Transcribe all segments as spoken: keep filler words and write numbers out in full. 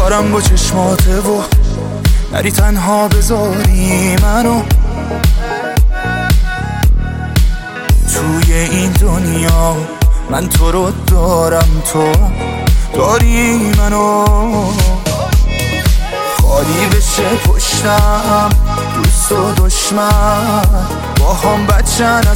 دارم با چشماته و نری تنها بذاری منو توی این دنیا. من تو رو دارم، تو داری منو. خالی بشه پشتم دوست و دشمن با هم بچن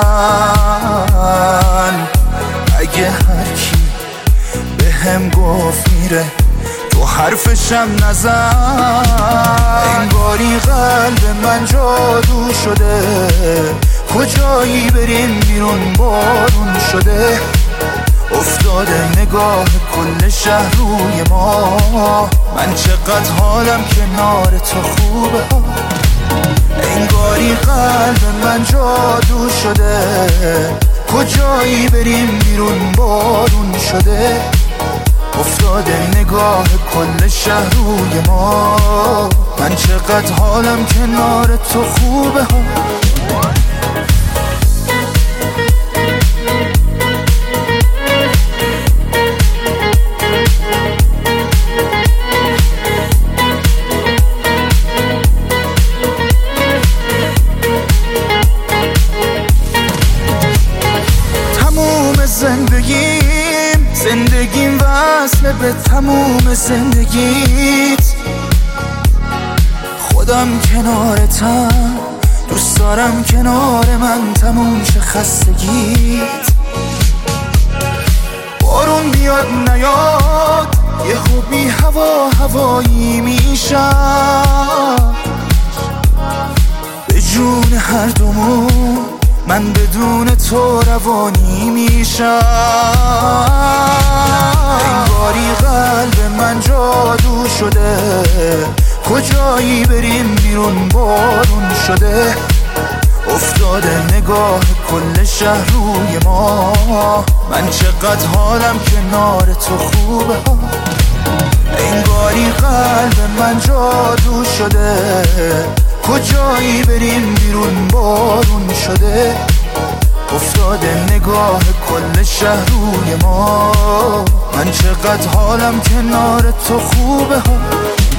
اصلا. اگه هر کی به هم گفت میره تو حرفشم نزن. انگاری قلب من جادو شده، کجایی بریم بیرون بارون شده. افتاده نگاه کل شهر روی ما، من چقدر حالم کنار تو خوبه. انگاری قلب من جادو شده، کجایی بریم بیرون بارون شده. افتاده نگاه کل شهر روی ما، من چقدر حالم کنار تو خوبه. زندگیم زندگیم وصله به تموم زندگیت. خودم کنارتم، دوست دارم کنار من تموم شه خستگیت. بارون بیاد نیاد یهو بی هوا هوایی میشم. به جون هر دومون من بدون تو روانی میشم. انگاری قلب من جادو شده، کجایی بریم بیرون بارون شده. افتاده نگاه کل شهر روی ما، من چقدر حالم کنار تو خوبه. انگاری قلب من جادو شده، کجایی بریم بیرون بارون شده. افتاده نگاه کل شهر روی ما، من چقدر حالم کنار تو خوبه.